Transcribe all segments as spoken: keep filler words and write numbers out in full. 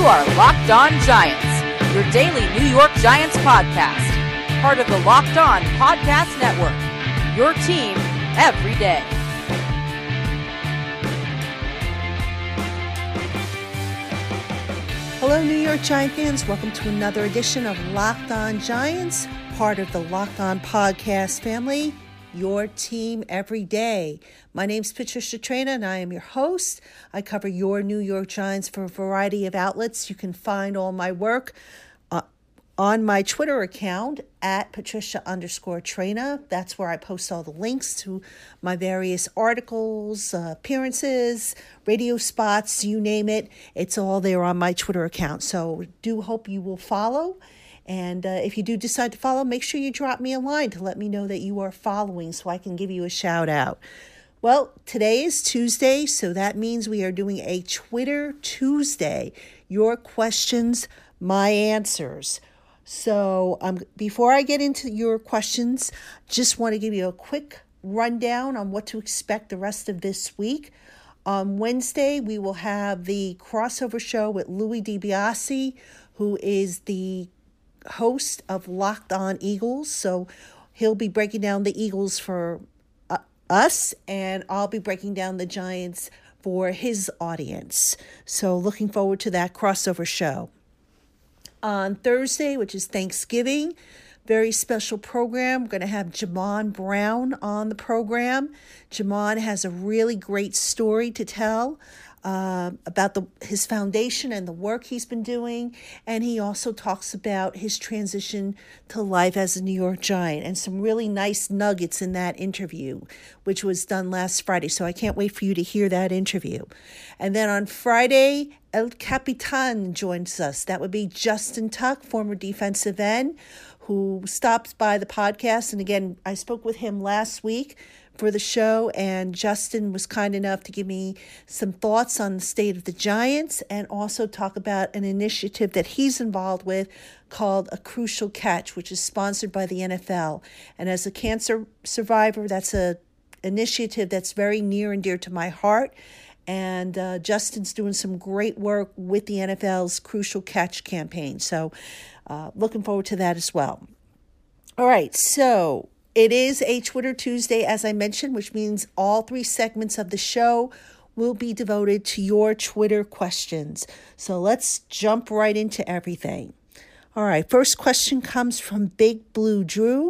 are Locked On Giants, your daily New York Giants podcast. Part of the Locked On Podcast Network, your team every day. Hello, New York Giant fans. Welcome to another edition of Locked On Giants, part of the Locked On Podcast family, your team every day. My name's Patricia Traina, and I am your host. I cover your New York Giants for a variety of outlets. You can find all my work uh, on my Twitter account at Patricia underscore Traina. That's where I post all the links to my various articles, uh, appearances, radio spots, you name it. It's all there on my Twitter account. So do hope you will follow. And uh, if you do decide to follow, make sure you drop me a line to let me know that you are following so I can give you a shout out. Well, today is Tuesday, so that means we are doing a Twitter Tuesday. Your questions, my answers. So um, before I get into your questions, just want to give you a quick rundown on what to expect the rest of this week. On Wednesday, we will have the crossover show with Louis DiBiase, who is the host of Locked On Eagles. So he'll be breaking down the Eagles for uh, us, and I'll be breaking down the Giants for his audience. So looking forward to that crossover show. On Thursday, which is Thanksgiving, very special program. We're going to have Jamon Brown on the program. Jamon has a really great story to tell uh, about the his foundation and the work he's been doing. And he also talks about his transition to life as a New York Giant and some really nice nuggets in that interview, which was done last Friday. So I can't wait for you to hear that interview. And then on Friday, El Capitan joins us. That would be Justin Tuck, former defensive end, who stops by the podcast. And again, I spoke with him last week for the show, and Justin was kind enough to give me some thoughts on the state of the Giants and also talk about an initiative that he's involved with called A Crucial Catch, which is sponsored by the N F L. And as a cancer survivor, that's a initiative that's very near and dear to my heart. And uh, Justin's doing some great work with the N F L's Crucial Catch campaign. So uh, looking forward to that as well. All right, so it is a Twitter Tuesday, as I mentioned, which means all three segments of the show will be devoted to your Twitter questions. So let's jump right into everything. All right, first question comes from Big Blue Drew,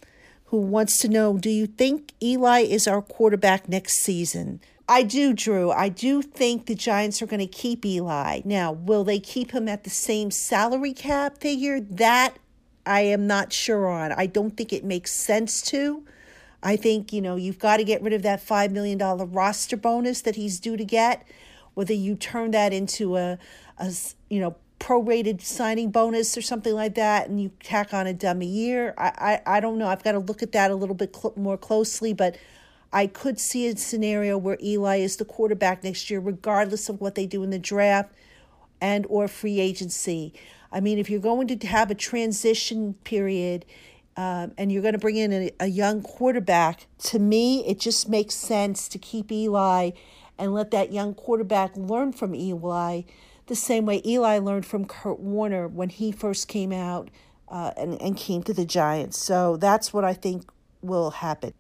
who wants to know, do you think Eli is our quarterback next season? I do, Drew. I do think the Giants are going to keep Eli. Now, will they keep him at the same salary cap figure? That I am not sure on. I don't think it makes sense to. I think, you know, you've got to get rid of that five million dollars roster bonus that he's due to get, whether you turn that into a, a you know, prorated signing bonus or something like that, and you tack on a dummy year. I, I, I don't know. I've got to look at that a little bit cl- more closely, but I could see a scenario where Eli is the quarterback next year, regardless of what they do in the draft and or free agency. I mean, if you're going to have a transition period um, and you're going to bring in a, a young quarterback, to me, it just makes sense to keep Eli and let that young quarterback learn from Eli the same way Eli learned from Kurt Warner when he first came out uh, and, and came to the Giants. So that's what I think will happen.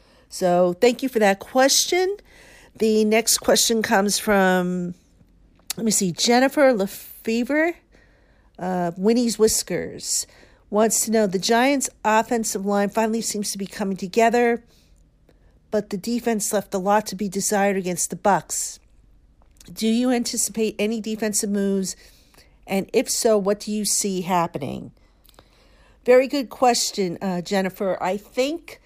So thank you for that question. The next question comes from, let me see, Jennifer Lefevre, uh, Winnie's Whiskers, wants to know, the Giants' offensive line finally seems to be coming together, but the defense left a lot to be desired against the Bucs. Do you anticipate any defensive moves? And if so, what do you see happening? Very good question, uh, Jennifer. I think...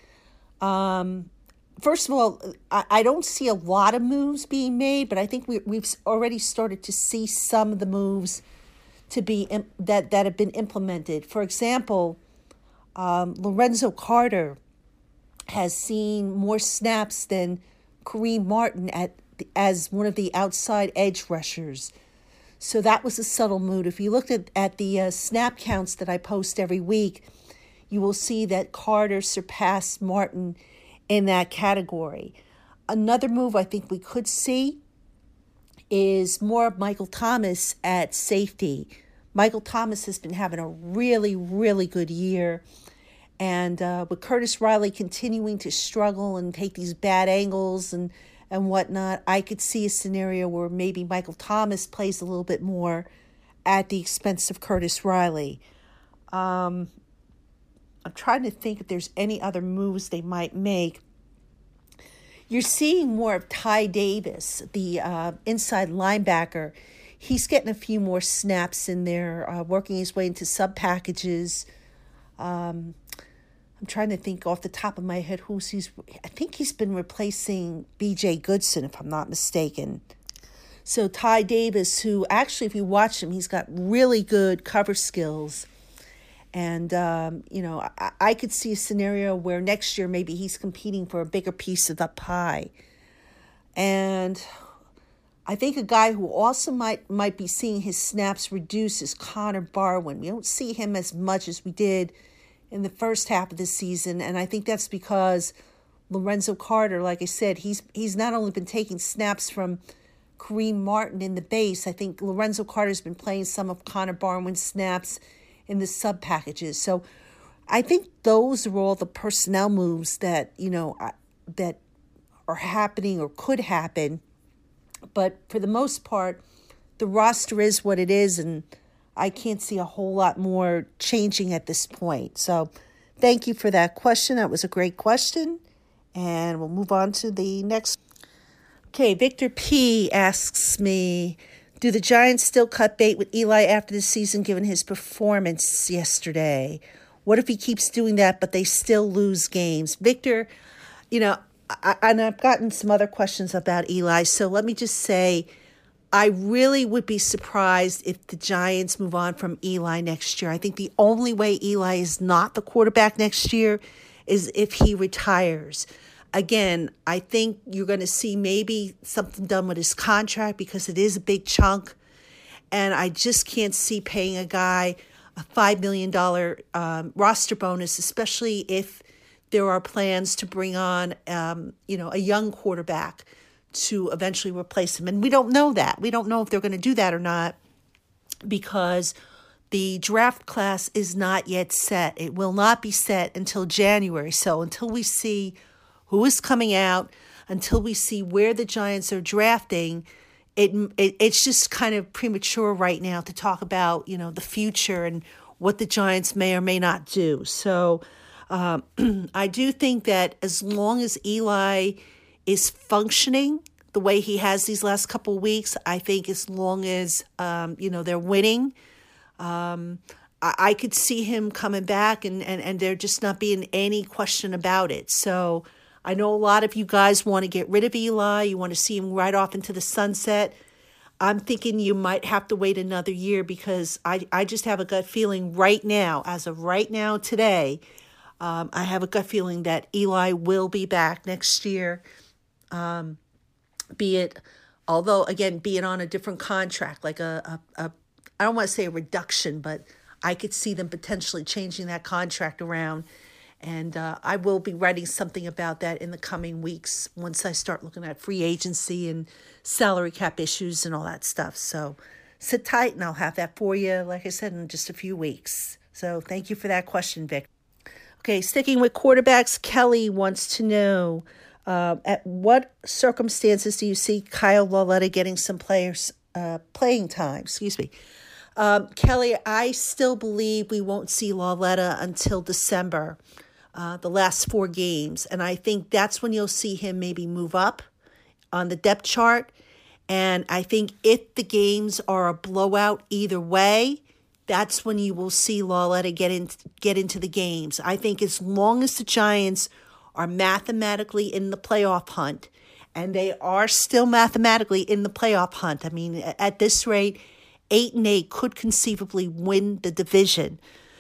Um, First of all, I, I don't see a lot of moves being made, but I think we, we've already started to see some of the moves to be that, that have been implemented. For example, um, Lorenzo Carter has seen more snaps than Kareem Martin at as one of the outside edge rushers. So that was a subtle move. If you looked at, at the uh, snap counts that I post every week, you will see that Carter surpassed Martin in that category. Another move I think we could see is more of Michael Thomas at safety. Michael Thomas has been having a really, really good year. And uh, with Curtis Riley continuing to struggle and take these bad angles and, and whatnot, I could see a scenario where maybe Michael Thomas plays a little bit more at the expense of Curtis Riley. Um, I'm trying to think if there's any other moves they might make. You're seeing more of Ty Davis, the uh, inside linebacker. He's getting a few more snaps in there, uh, working his way into sub packages. Um, I'm trying to think off the top of my head who's he's. I think he's been replacing B J Goodson, if I'm not mistaken. So Ty Davis, who actually, if you watch him, he's got really good cover skills. And, um, you know, I, I could see a scenario where next year maybe he's competing for a bigger piece of the pie. And I think a guy who also might might be seeing his snaps reduce is Connor Barwin. We don't see him as much as we did in the first half of the season. And I think that's because Lorenzo Carter, like I said, he's he's not only been taking snaps from Kareem Martin in the base. I think Lorenzo Carter's been playing some of Connor Barwin's snaps in the sub packages. So I think those are all the personnel moves that, you know, that are happening or could happen. But for the most part, the roster is what it is, and I can't see a whole lot more changing at this point. So thank you for that question. That was a great question. And we'll move on to the next. Okay, Victor P. asks me, do the Giants still cut bait with Eli after the season given his performance yesterday? What if he keeps doing that but they still lose games? Victor, you know, I, and I've gotten some other questions about Eli, so let me just say I really would be surprised if the Giants move on from Eli next year. I think the only way Eli is not the quarterback next year is if he retires. Again, I think you're going to see maybe something done with his contract because it is a big chunk. And I just can't see paying a guy a five million dollars um, roster bonus, especially if there are plans to bring on, um, you know, a young quarterback to eventually replace him. And we don't know that. We don't know if they're going to do that or not because the draft class is not yet set. It will not be set until January. So until we see who is coming out, until we see where the Giants are drafting, it, it it's just kind of premature right now to talk about, you know, the future and what the Giants may or may not do. So um, I do think that as long as Eli is functioning the way he has these last couple of weeks, I think as long as, um, you know, they're winning, um, I, I could see him coming back and, and, and there just not being any question about it. So I know a lot of you guys want to get rid of Eli. You want to see him right off into the sunset. I'm thinking you might have to wait another year because I, I just have a gut feeling right now, as of right now today, um, I have a gut feeling that Eli will be back next year, um, be it, although, again, be it on a different contract, like a, a, a I don't want to say a reduction, but I could see them potentially changing that contract around. And uh, I will be writing something about that in the coming weeks once I start looking at free agency and salary cap issues and all that stuff. So sit tight and I'll have that for you, like I said, in just a few weeks. So thank you for that question, Vic. Okay, sticking with quarterbacks, Kelly wants to know, uh, at what circumstances do you see Kyle Lauletta getting some players uh, playing time? Excuse me. Um, Kelly, I still believe we won't see Lauletta until December. Uh, the last four games. And I think that's when you'll see him maybe move up on the depth chart. And I think if the games are a blowout either way, that's when you will see Lauletta get in, get into the games. I think as long as the Giants are mathematically in the playoff hunt, and they are still mathematically in the playoff hunt. I mean, at this rate, eight and eight could conceivably win the division.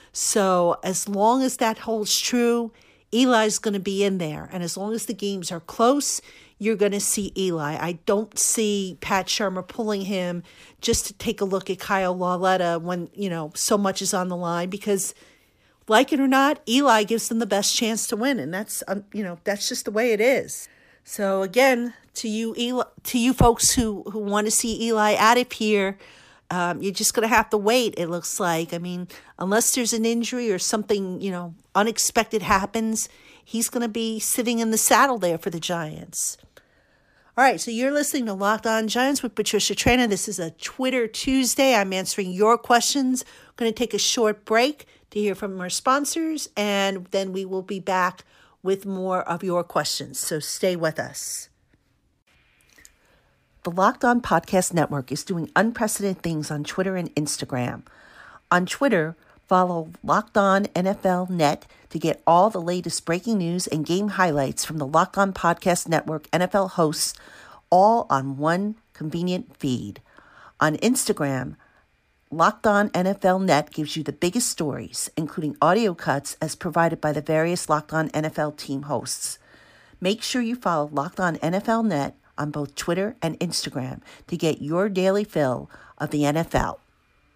So as long as that holds true, Eli's going to be in there. And as long as the games are close, you're going to see Eli. I don't see Pat Shurmur pulling him just to take a look at Kyle Lauletta when, you know, so much is on the line because, like it or not, Eli gives them the best chance to win. And that's, um, you know, that's just the way it is. So again, to you, Eli, to you folks who, who want to see Eli out of here, um, you're just going to have to wait, it looks like. I mean, unless there's an injury or something, you know, unexpected happens, he's going to be sitting in the saddle there for the Giants. All right, so you're listening to Locked On Giants with Patricia Traina. This is a Twitter Tuesday. I'm answering your questions. I'm going to take a short break to hear from our sponsors, and then we will be back with more of your questions. So stay with us. The Locked On Podcast Network is doing unprecedented things on Twitter and Instagram. On Twitter, follow Locked On N F L Net to get all the latest breaking news and game highlights from the Locked On Podcast Network N F L hosts, all on one convenient feed. On Instagram, Locked On N F L Net gives you the biggest stories, including audio cuts as provided by the various Locked On N F L team hosts. Make sure you follow Locked On N F L Net on both Twitter and Instagram to get your daily fill of the N F L.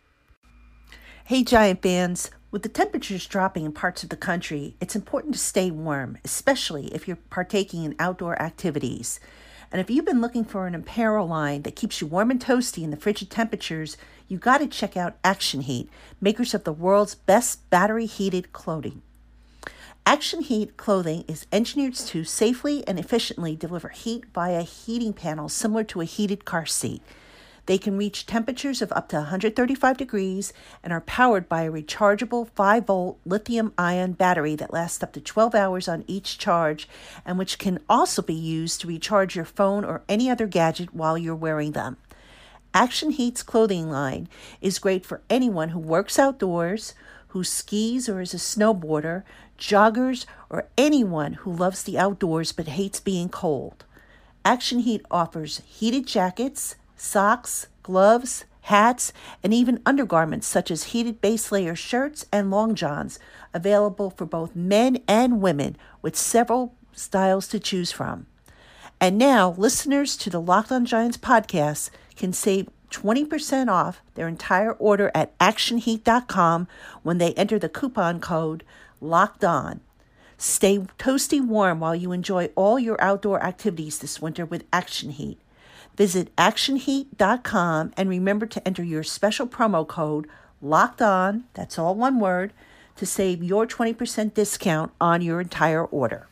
Hey, Giant fans. With the temperatures dropping in parts of the country, it's important to stay warm, especially if you're partaking in outdoor activities. And if you've been looking for an apparel line that keeps you warm and toasty in the frigid temperatures, you got to check out Action Heat, makers of the world's best battery-heated clothing. Action Heat clothing is engineered to safely and efficiently deliver heat via heating panels similar to a heated car seat. They can reach temperatures of up to one hundred thirty-five degrees and are powered by a rechargeable five volt lithium-ion battery that lasts up to twelve hours on each charge and which can also be used to recharge your phone or any other gadget while you're wearing them. Action Heat's clothing line is great for anyone who works outdoors, who skis or is a snowboarder, joggers, or anyone who loves the outdoors but hates being cold. Action Heat offers heated jackets, socks, gloves, hats, and even undergarments such as heated base layer shirts and long johns, available for both men and women with several styles to choose from. And now, listeners to the Locked On Giants podcast can save twenty percent off their entire order at action heat dot com when they enter the coupon code Locked On. Stay toasty warm while you enjoy all your outdoor activities this winter with Action Heat. Visit action heat dot com and remember to enter your special promo code Locked On, that's all one word, to save your twenty percent discount on your entire order.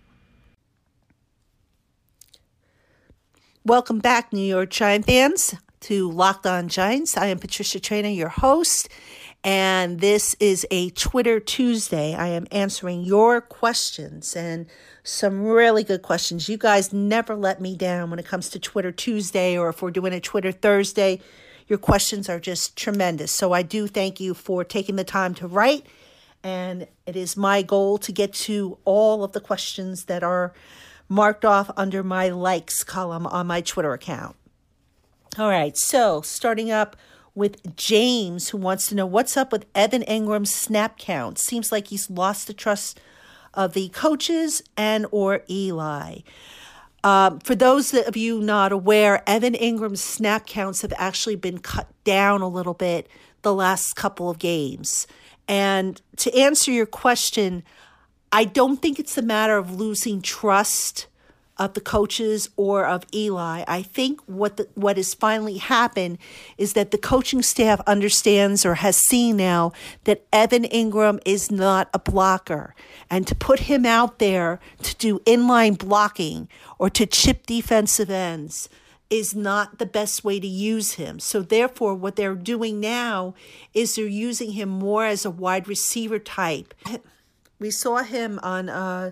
Welcome back, New York Giant fans, to Locked On Giants. I am Patricia Traina, your host, and this is a Twitter Tuesday. I am answering your questions and some really good questions. You guys never let me down when it comes to Twitter Tuesday, or if we're doing a Twitter Thursday. Your questions are just tremendous. So I do thank you for taking the time to write, and it is my goal to get to all of the questions that are marked off under my likes column on my Twitter account. All right, so starting up with James, who wants to know what's up with Evan Engram's snap count. Seems like he's lost the trust of the coaches and or Eli. Um, for those of you not aware, Evan Engram's snap counts have actually been cut down a little bit the last couple of games. And to answer your question, I don't think it's a matter of losing trust of the coaches or of Eli. I think what the, what has finally happened is that the coaching staff understands or has seen now that Evan Engram is not a blocker. And to put him out there to do inline blocking or to chip defensive ends is not the best way to use him. So therefore, what they're doing now is they're using him more as a wide receiver type. We saw him on uh,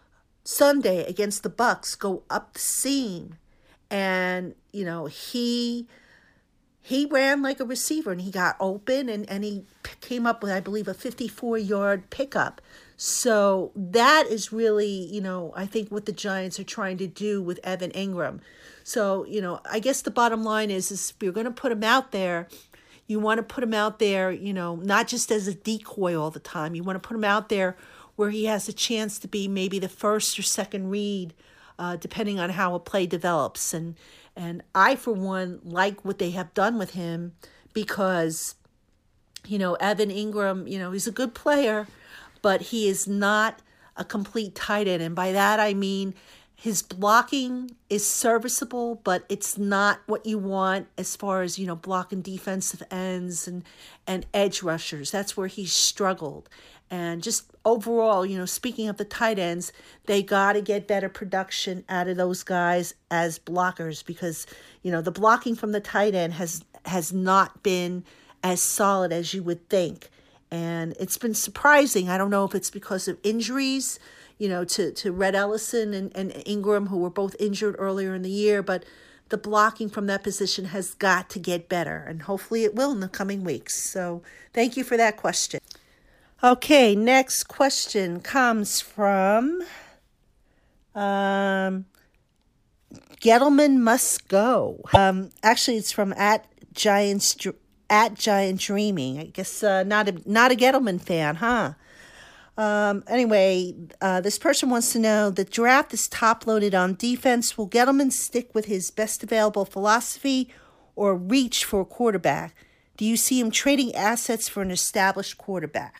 Sunday against the Bucks go up the seam, and you know he he ran like a receiver, and he got open, and, and he came up with, I believe, a fifty-four yard pickup. So that is really, you know, I think what the Giants are trying to do with Evan Engram. So, you know, I guess the bottom line is, is if you're going to put him out there, you want to put him out there, you know, not just as a decoy all the time. You want to put him out there where he has a chance to be maybe the first or second read, uh, depending on how a play develops. And and I, for one, like what they have done with him because, you know, Evan Engram, you know, he's a good player, but he is not a complete tight end. And by that, I mean, His blocking is serviceable, but it's not what you want as far as, you know, blocking defensive ends and, and edge rushers. That's where he's struggled. And just overall, you know, speaking of the tight ends, they got to get better production out of those guys as blockers because, you know, the blocking from the tight end has has not been as solid as you would think. And it's been surprising. I don't know if it's because of injuries, you know, to, to Red Ellison and, and Ingram, who were both injured earlier in the year, but the blocking from that position has got to get better, and hopefully it will in the coming weeks. So thank you for that question. Okay, next question comes from um, Gettleman Must Go. Um, actually, it's from at Giants at Giant Dreaming. I guess uh, not a not a Gettleman fan, huh? Um, anyway, uh, this person wants to know, the draft is top-loaded on defense. Will Gettleman stick with his best available philosophy or reach for a quarterback? Do you see him trading assets for an established quarterback?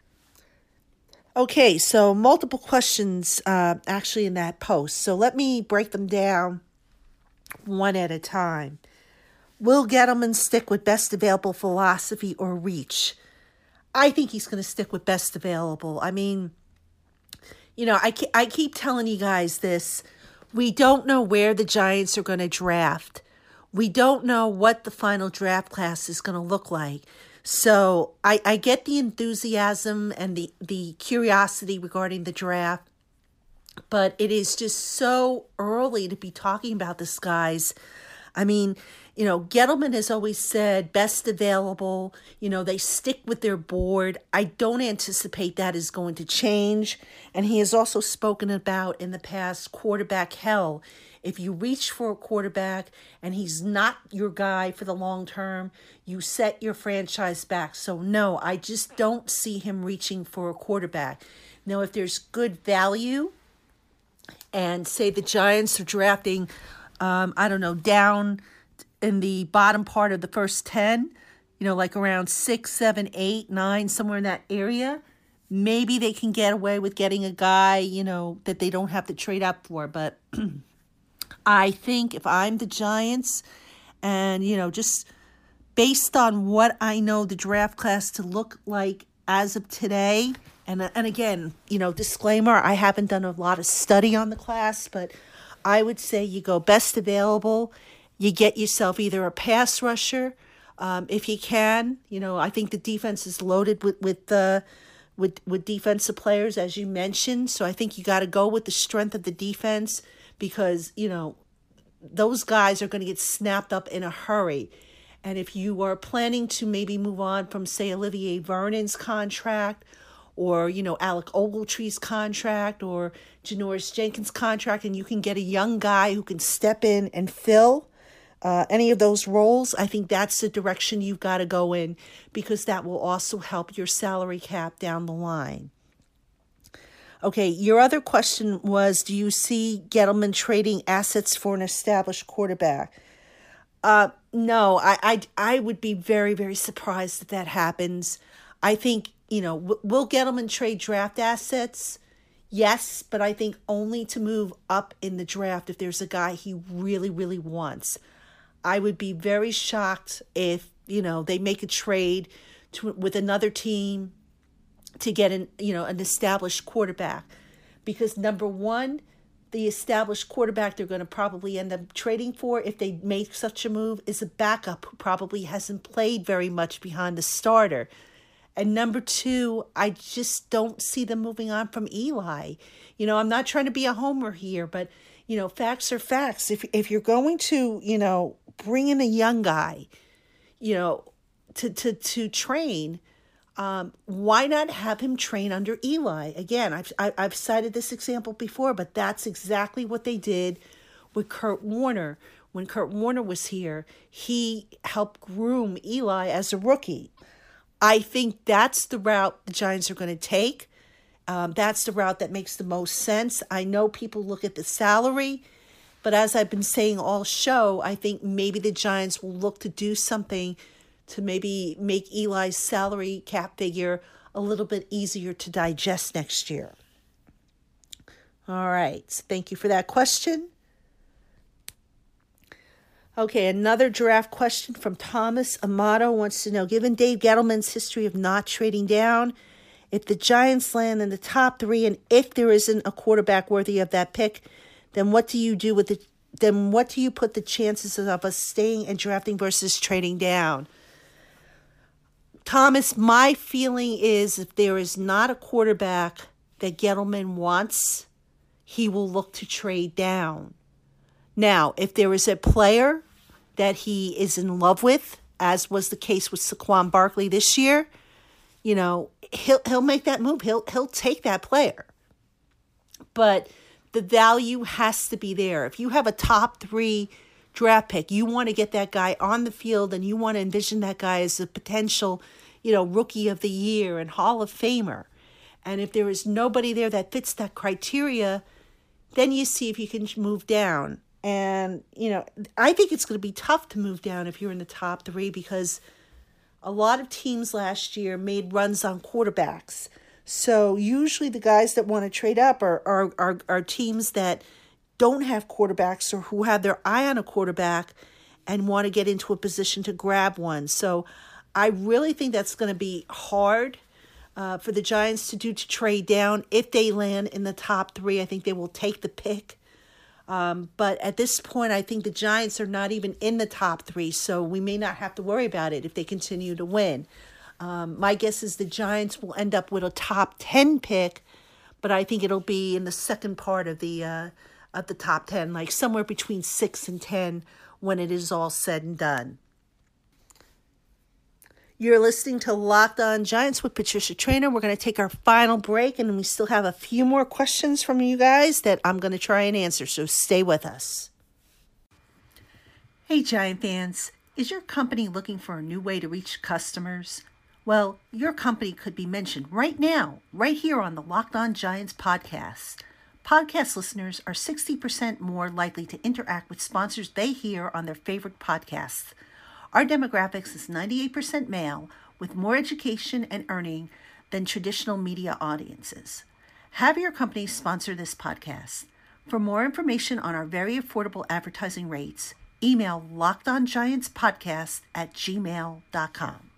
Okay, so multiple questions uh, actually in that post. So let me break them down one at a time. Will Gettleman stick with best available philosophy or reach? I think he's going to stick with best available. I mean, you know, I, I keep telling you guys this. We don't know where the Giants are going to draft. We don't know what the final draft class is going to look like. So I, I get the enthusiasm and the, the curiosity regarding the draft, but it is just so early to be talking about this, guys. I mean, you know, Gettleman has always said best available. You know, they stick with their board. I don't anticipate that is going to change. And he has also spoken about in the past quarterback hell. If you reach for a quarterback and he's not your guy for the long term, you set your franchise back. So no, I just don't see him reaching for a quarterback. Now, if there's good value and say the Giants are drafting, um, I don't know, down in the bottom part of the first ten, you know, like around six, seven, eight, nine, somewhere in that area, maybe they can get away with getting a guy, you know, that they don't have to trade up for. But I think if I'm the Giants and, you know, just based on what I know the draft class to look like as of today, and and again, you know, disclaimer, I haven't done a lot of study on the class, but I would say you go best available. You get yourself either a pass rusher, um, if you can. You know, I think the defense is loaded with with uh, with with defensive players, as you mentioned. So I think you got to go with the strength of the defense because, you know, those guys are going to get snapped up in a hurry. And if you are planning to maybe move on from, say, Olivier Vernon's contract, or, you know, Alec Ogletree's contract, or Janoris Jenkins' contract, and you can get a young guy who can step in and fill Uh, any of those roles, I think that's the direction you've got to go in, because that will also help your salary cap down the line. Okay, your other question was, do you see Gettleman trading assets for an established quarterback? Uh, no, I, I, I would be very, very surprised if that happens. I think, you know, w- will Gettleman trade draft assets? Yes, but I think only to move up in the draft if there's a guy he really, really wants. I would be very shocked if, you know, they make a trade to, with another team to get an, you know, an established quarterback. Because number one, the established quarterback they're going to probably end up trading for, if they make such a move, is a backup who probably hasn't played very much behind the starter. And number two, I just don't see them moving on from Eli. You know, I'm not trying to be a homer here, but, you know, facts are facts. If if you're going to, you know, bring in a young guy, you know, to to to train, um, why not have him train under Eli? Again, I've I've cited this example before, but that's exactly what they did with Kurt Warner. When Kurt Warner was here, he helped groom Eli as a rookie. I think that's the route the Giants are going to take. Um, that's the route that makes the most sense. I know people look at the salary, but as I've been saying all show, I think maybe the Giants will look to do something to maybe make Eli's salary cap figure a little bit easier to digest next year. All right. So thank you for that question. Okay, another draft question from Thomas Amato wants to know, given Dave Gettleman's history of not trading down, if the Giants land in the top three and if there isn't a quarterback worthy of that pick, then what do you do with the then what do you put the chances of us staying and drafting versus trading down? Thomas, my feeling is if there is not a quarterback that Gettleman wants, he will look to trade down. Now, if there is a player that he is in love with, as was the case with Saquon Barkley this year, you know, he'll he'll make that move. He'll he'll take that player. But the value has to be there. If you have a top three draft pick, you want to get that guy on the field and you want to envision that guy as a potential, you know, rookie of the year and Hall of Famer. And if there is nobody there that fits that criteria, then you see if you can move down. And, you know, I think it's going to be tough to move down if you're in the top three because a lot of teams last year made runs on quarterbacks. So usually the guys that want to trade up are, are, are, are teams that don't have quarterbacks or who have their eye on a quarterback and want to get into a position to grab one. So I really think that's going to be hard uh, for the Giants to do to trade down. If they land in the top three, I think they will take the pick. Um, but at this point, I think the Giants are not even in the top three, so we may not have to worry about it if they continue to win. Um, my guess is the Giants will end up with a top ten pick, but I think it'll be in the second part of the uh, of the top ten, like somewhere between six and ten when it is all said and done. You're listening to Locked On Giants with Patricia Traynor. We're going to take our final break, and we still have a few more questions from you guys that I'm going to try and answer, so stay with us. Hey, Giant fans. Is your company looking for a new way to reach customers? Well, your company could be mentioned right now, right here on the Locked On Giants podcast. Podcast listeners are sixty percent more likely to interact with sponsors they hear on their favorite podcasts. Our demographics is ninety-eight percent male with more education and earning than traditional media audiences. Have your company sponsor this podcast. For more information on our very affordable advertising rates, email lockedongiantspodcast at gmail dot com.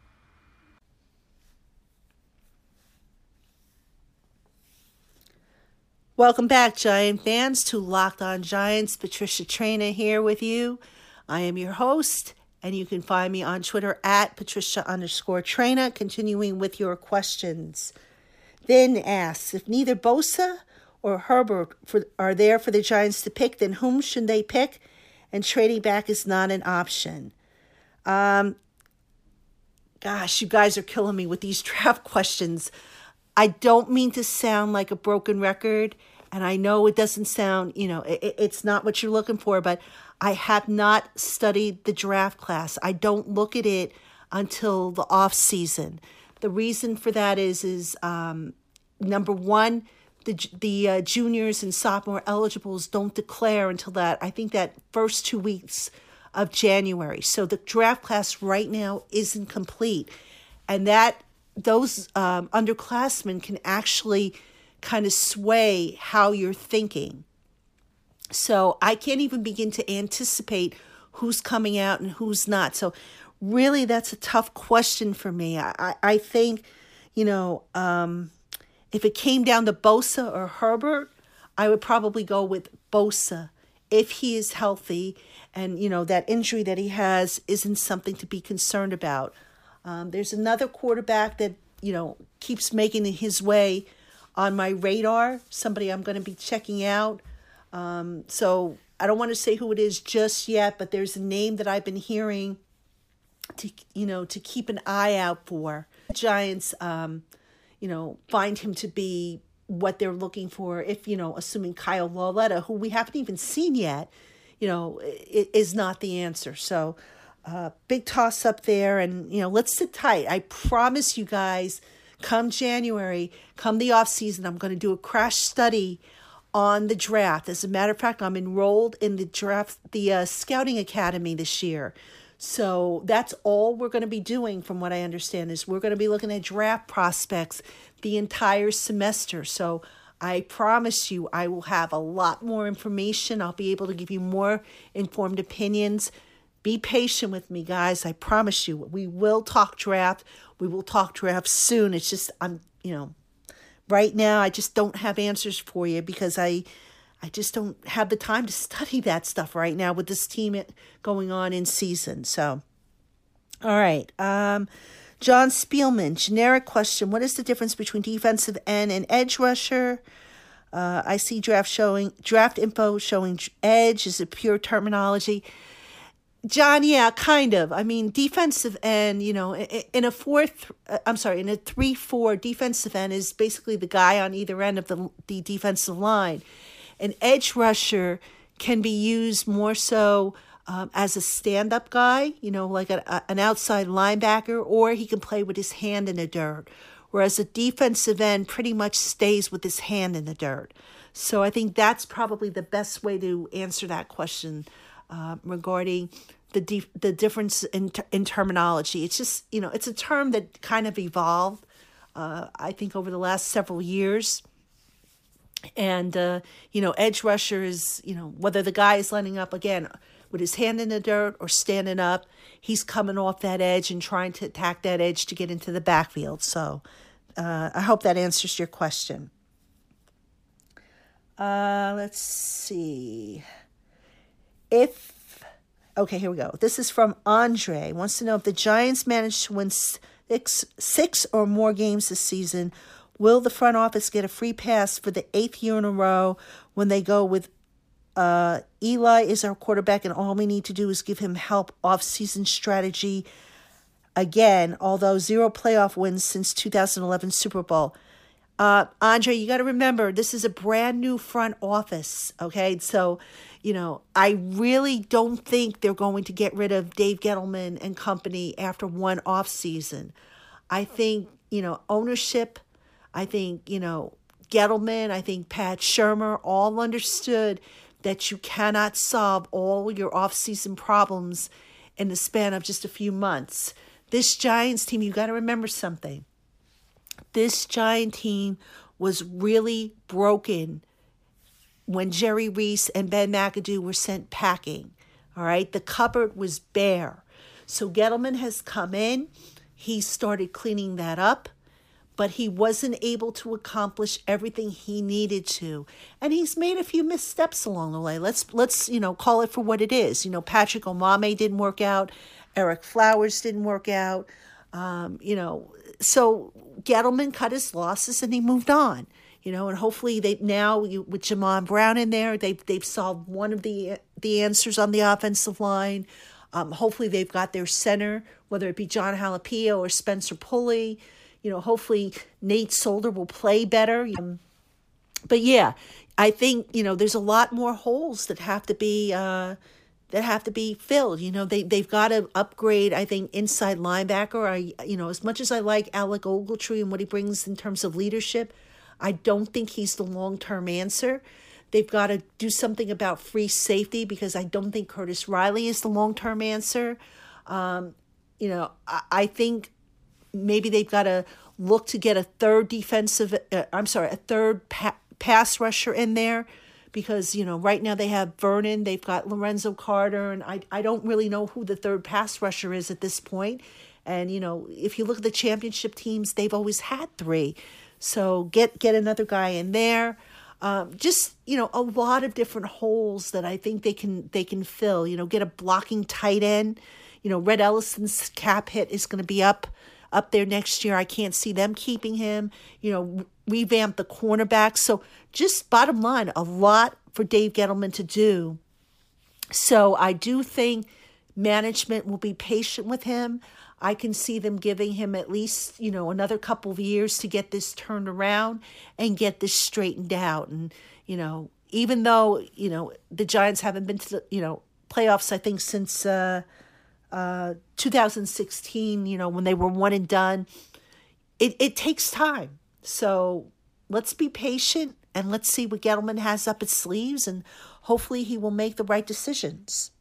Welcome back, Giant fans, to Locked On Giants. Patricia Traynor here with you. I am your host, and you can find me on Twitter at Patricia underscore Traynor, continuing with your questions. Then asks, if neither Bosa or Herbert for, are there for the Giants to pick, then whom should they pick? And trading back is not an option. Um, gosh, you guys are killing me with these draft questions. I don't mean to sound like a broken record, and I know it doesn't sound, you know, it, it's not what you're looking for, but I have not studied the draft class. I don't look at it until the off season. The reason for that is, is um, number one, the the uh, juniors and sophomore eligibles don't declare until that, I think that first two weeks of January. So the draft class right now isn't complete. And that those um, underclassmen can actually kind of sway how you're thinking. So I can't even begin to anticipate who's coming out and who's not. So really, that's a tough question for me. I, I, I think, you know, um, if it came down to Bosa or Herbert, I would probably go with Bosa if he is healthy and, you know, that injury that he has isn't something to be concerned about. Um, there's another quarterback that, you know, keeps making his way on my radar, somebody I'm going to be checking out. Um, so I don't want to say who it is just yet, but there's a name that I've been hearing to, you know, to keep an eye out for. Giants, um, you know, find him to be what they're looking for. If, you know, assuming Kyle Lauletta, who we haven't even seen yet, you know, is not the answer. So, uh, big toss up there, and, you know, let's sit tight. I promise you guys, come January, come the off season, I'm going to do a crash study on the draft. As a matter of fact, I'm enrolled in the draft, the uh, scouting academy this year. So that's all we're going to be doing, from what I understand, is we're going to be looking at draft prospects the entire semester. So I promise you I will have a lot more information. I'll be able to give you more informed opinions. Be patient with me, guys. I promise you. We will talk draft. We will talk draft soon. It's just, I'm, you know, right now I just don't have answers for you because I I just don't have the time to study that stuff right now with this team going on in season. So, all right. Um, John Spielman, generic question. What is the difference between defensive end and edge rusher? Uh, I see draft showing draft info showing edge. Is it pure terminology? John, yeah, kind of. I mean, defensive end, you know, in a fourth, I'm sorry, in a three four, defensive end is basically the guy on either end of the the defensive line. An edge rusher can be used more so um, as a stand-up guy, you know, like a, a, an outside linebacker, or he can play with his hand in the dirt. Whereas a defensive end pretty much stays with his hand in the dirt. So I think that's probably the best way to answer that question uh, regarding the def- the difference in, ter- in terminology. It's just, you know, it's a term that kind of evolved, uh, I think, over the last several years. And, uh, you know, edge rusher is, you know, whether the guy is lining up, again, with his hand in the dirt or standing up, he's coming off that edge and trying to attack that edge to get into the backfield. So uh, I hope that answers your question. Uh, let's see. If, okay, here we go. This is from Andre. Wants to know if the Giants manage to win six, six or more games this season, will the front office get a free pass for the eighth year in a row when they go with uh, Eli is our quarterback and all we need to do is give him help off-season strategy again, although zero playoff wins since two thousand eleven Super Bowl. Uh, Andre, you got to remember, this is a brand new front office, okay? So, you know, I really don't think they're going to get rid of Dave Gettleman and company after one off season. I think, you know, ownership, I think, you know, Gettleman, I think Pat Shurmur all understood that you cannot solve all your off-season problems in the span of just a few months. This Giants team, you got to remember something. This Giant team was really broken when Jerry Reese and Ben McAdoo were sent packing. All right, the cupboard was bare. So Gettleman has come in. He started cleaning that up, but he wasn't able to accomplish everything he needed to. And he's made a few missteps along the way. Let's, let's you know, call it for what it is. You know, Patrick Omameh didn't work out. Eric Flowers didn't work out. Um, you know, so Gettleman cut his losses and he moved on. You know, and hopefully they now you, with Jamon Brown in there, they've they've solved one of the the answers on the offensive line. Um, hopefully they've got their center, whether it be John Halapio or Spencer Pulley. You know, hopefully Nate Solder will play better. Um, but yeah, I think, you know, there's a lot more holes that have to be uh, that have to be filled. You know, they they've got to upgrade, I think, inside linebacker. I you know, as much as I like Alec Ogletree and what he brings in terms of leadership, I don't think he's the long-term answer. They've got to do something about free safety because I don't think Curtis Riley is the long-term answer. Um, you know, I, I think maybe they've got to look to get a third defensive, uh, I'm sorry, a third pa- pass rusher in there because, you know, right now they have Vernon, they've got Lorenzo Carter, and I, I don't really know who the third pass rusher is at this point. And, you know, if you look at the championship teams, they've always had three. So get get another guy in there. Um, just, you know, a lot of different holes that I think they can they can fill. You know, get a blocking tight end. You know, Red Ellison's cap hit is going to be up up there next year. I can't see them keeping him. You know, revamp the cornerbacks. So just bottom line, a lot for Dave Gettleman to do. So I do think management will be patient with him. I can see them giving him at least, you know, another couple of years to get this turned around and get this straightened out. And, you know, even though, you know, the Giants haven't been to the, you know, playoffs, I think, since uh, uh, two thousand sixteen, you know, when they were one and done, it, it takes time. So let's be patient and let's see what Gettleman has up his sleeves, and hopefully he will make the right decisions.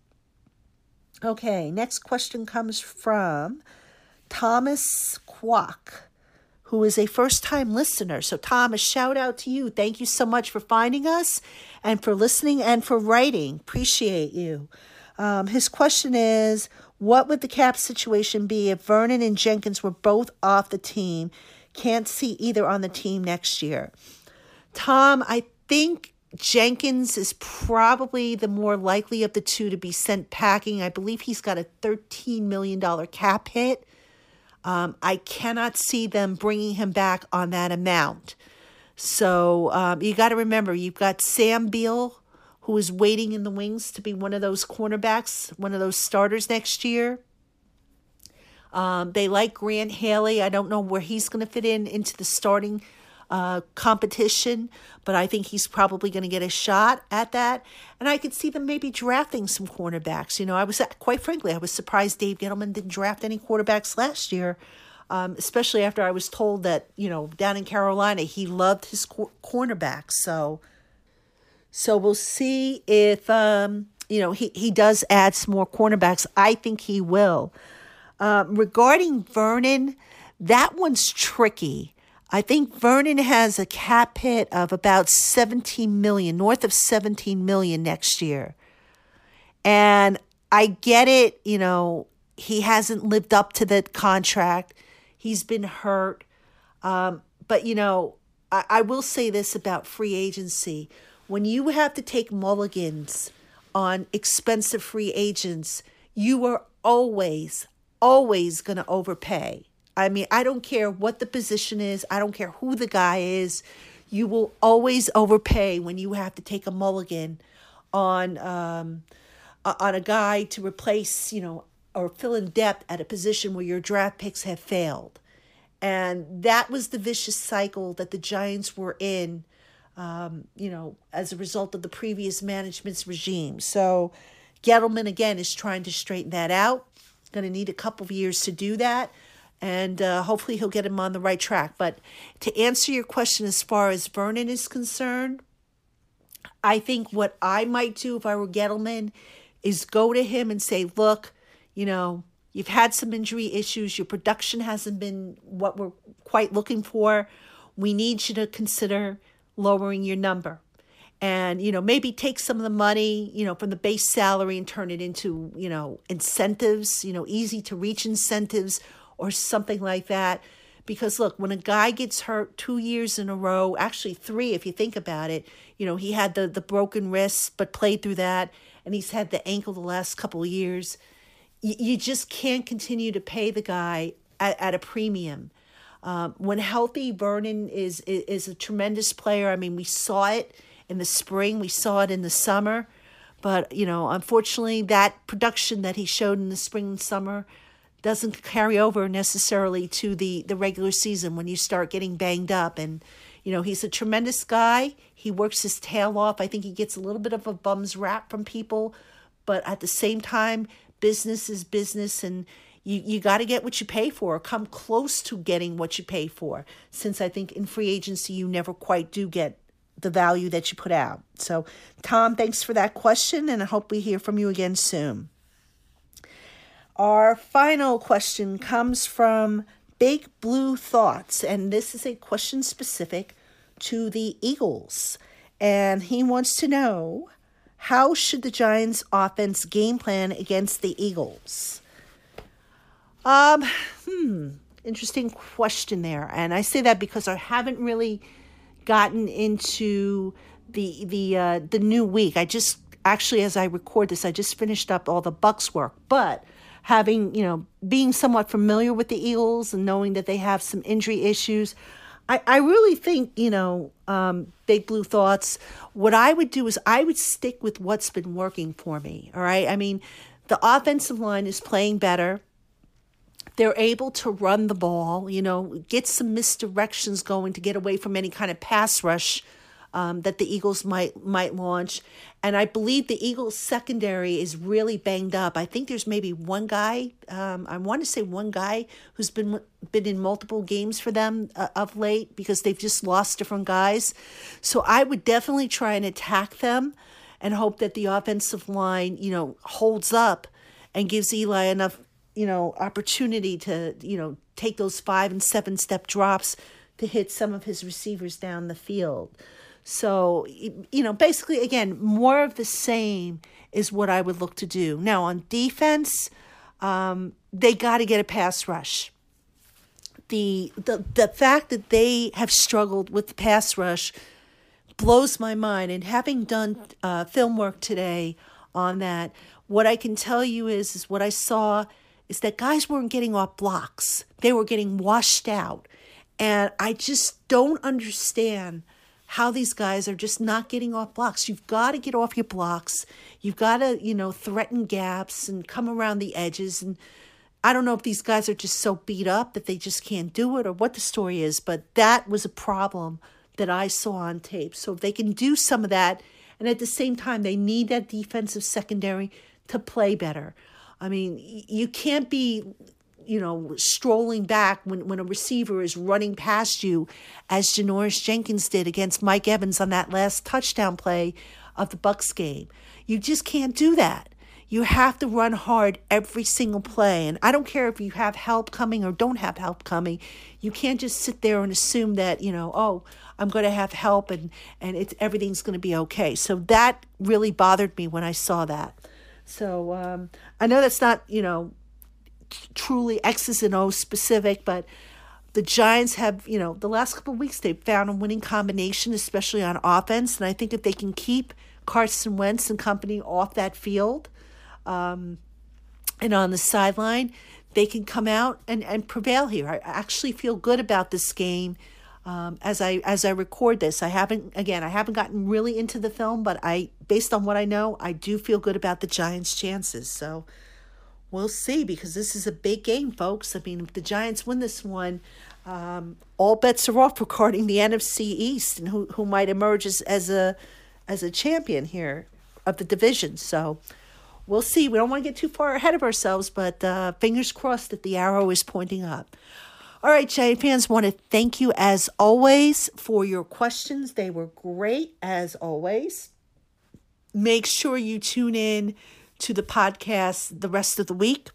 Okay, next question comes from Thomas Kwok, who is a first-time listener. So, Tom, a shout-out to you. Thank you so much for finding us and for listening and for writing. Appreciate you. Um, his question is, what would the cap situation be if Vernon and Jenkins were both off the team? Can't see either on the team next year. Tom, I think Jenkins is probably the more likely of the two to be sent packing. I believe he's got a thirteen million dollars cap hit. Um, I cannot see them bringing him back on that amount. So um, you got to remember, you've got Sam Beal, who is waiting in the wings to be one of those cornerbacks, one of those starters next year. Um, they like Grant Haley. I don't know where he's going to fit in into the starting uh, competition, but I think he's probably going to get a shot at that. And I could see them maybe drafting some cornerbacks. You know, I was, quite frankly, I was surprised Dave Gettleman didn't draft any quarterbacks last year, um, especially after I was told that, you know, down in Carolina, he loved his cor- cornerbacks. So, so we'll see if, um, you know, he, he does add some more cornerbacks. I think he will. Um, regarding Vernon, that one's tricky. I think Vernon has a cap hit of about seventeen million, north of seventeen million next year. And I get it, you know, he hasn't lived up to the contract. He's been hurt. Um, but, you know, I, I will say this about free agency. When you have to take mulligans on expensive free agents, you are always, always going to overpay. I mean, I don't care what the position is. I don't care who the guy is. You will always overpay when you have to take a mulligan on um, on a guy to replace, you know, or fill in depth at a position where your draft picks have failed. And that was the vicious cycle that the Giants were in, um, you know, as a result of the previous management's regime. So Gettleman, again, is trying to straighten that out. Going to need a couple of years to do that. And uh, hopefully he'll get him on the right track. But to answer your question as far as Vernon is concerned, I think what I might do if I were Gettleman is go to him and say, look, you know, you've had some injury issues. Your production hasn't been what we're quite looking for. We need you to consider lowering your number. And, you know, maybe take some of the money, you know, from the base salary and turn it into, you know, incentives, you know, easy to reach incentives or something like that. Because, look, when a guy gets hurt two years in a row, actually three if you think about it, you know, he had the, the broken wrist but played through that, and he's had the ankle the last couple of years. You, you just can't continue to pay the guy at, at a premium. Um, when healthy, Vernon is, is, is a tremendous player. I mean, we saw it in the spring. We saw it in the summer. But, you know, unfortunately, that production that he showed in the spring and summer doesn't carry over necessarily to the, the regular season when you start getting banged up. And, you know, he's a tremendous guy. He works his tail off. I think he gets a little bit of a bum's rap from people. But at the same time, business is business, and you, you got to get what you pay for, or come close to getting what you pay for, since I think in free agency you never quite do get the value that you put out. So, Tom, thanks for that question, and I hope we hear from you again soon. Our final question comes from Big Blue Thoughts, and this is a question specific to the Eagles. And he wants to know, how should the Giants offense game plan against the Eagles? Um, hmm, interesting question there. And I say that because I haven't really gotten into the the uh, the new week. I just, actually, as I record this, I just finished up all the Bucs work. But having, you know, being somewhat familiar with the Eagles and knowing that they have some injury issues, I, I really think, you know, um, Big Blue Thoughts, what I would do is I would stick with what's been working for me, all right? I mean, the offensive line is playing better. They're able to run the ball, you know, get some misdirections going to get away from any kind of pass rush um, that the Eagles might might launch. And I believe the Eagles secondary is really banged up. I think there's maybe one guy, um, I want to say one guy who's been been in multiple games for them uh, of late, because they've just lost different guys. So I would definitely try and attack them and hope that the offensive line, you know, holds up and gives Eli enough, you know, opportunity to, you know, take those five and seven step drops to hit some of his receivers down the field. So, you know, basically, again, more of the same is what I would look to do. Now, on defense, um, they got to get a pass rush. The, the the fact that they have struggled with the pass rush blows my mind. And having done uh, film work today on that, what I can tell you is, is what I saw is that guys weren't getting off blocks. They were getting washed out. And I just don't understand how these guys are just not getting off blocks. You've got to get off your blocks. You've got to, you know, threaten gaps and come around the edges. And I don't know if these guys are just so beat up that they just can't do it or what the story is, but that was a problem that I saw on tape. So if they can do some of that, and at the same time, they need that defensive secondary to play better. I mean, you can't be, you know, strolling back when, when a receiver is running past you, as Janoris Jenkins did against Mike Evans on that last touchdown play of the Bucs game. You just can't do that. You have to run hard every single play. And I don't care if you have help coming or don't have help coming. You can't just sit there and assume that, you know, oh, I'm going to have help and, and it's, everything's going to be okay. So that really bothered me when I saw that. So um, I know that's not, you know, t- truly X's and O's specific, but the Giants have, you know, the last couple of weeks they've found a winning combination, especially on offense. And I think if they can keep Carson Wentz and company off that field, Um, and on the sideline, they can come out and, and prevail here. I actually feel good about this game um, as I as I record this. I haven't, again, I haven't gotten really into the film, but I, based on what I know, I do feel good about the Giants' chances. So we'll see, because this is a big game, folks. I mean, if the Giants win this one, um, all bets are off regarding the N F C East and who who might emerge as, as a as a champion here of the division. So we'll see. We don't want to get too far ahead of ourselves, but uh, fingers crossed that the arrow is pointing up. All right, Giant fans, want to thank you as always for your questions. They were great as always. Make sure you tune in to the podcast the rest of the week.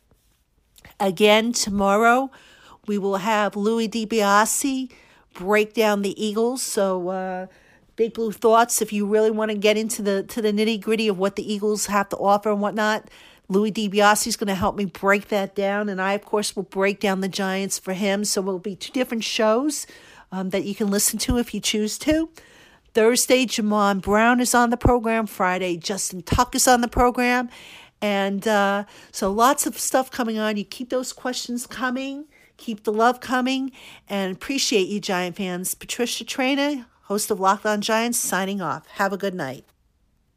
Again, tomorrow we will have Louis DiBiase break down the Eagles. So, uh, Big Blue Thoughts, if you really want to get into the to the nitty-gritty of what the Eagles have to offer and whatnot, Louis DiBiase is going to help me break that down. And I, of course, will break down the Giants for him. So it will be two different shows um, that you can listen to if you choose to. Thursday, Jamon Brown is on the program. Friday, Justin Tuck is on the program. And uh, so lots of stuff coming on. You keep those questions coming. Keep the love coming. And appreciate you, Giant fans. Patricia Traina, host of Locked On Giants, signing off. Have a good night.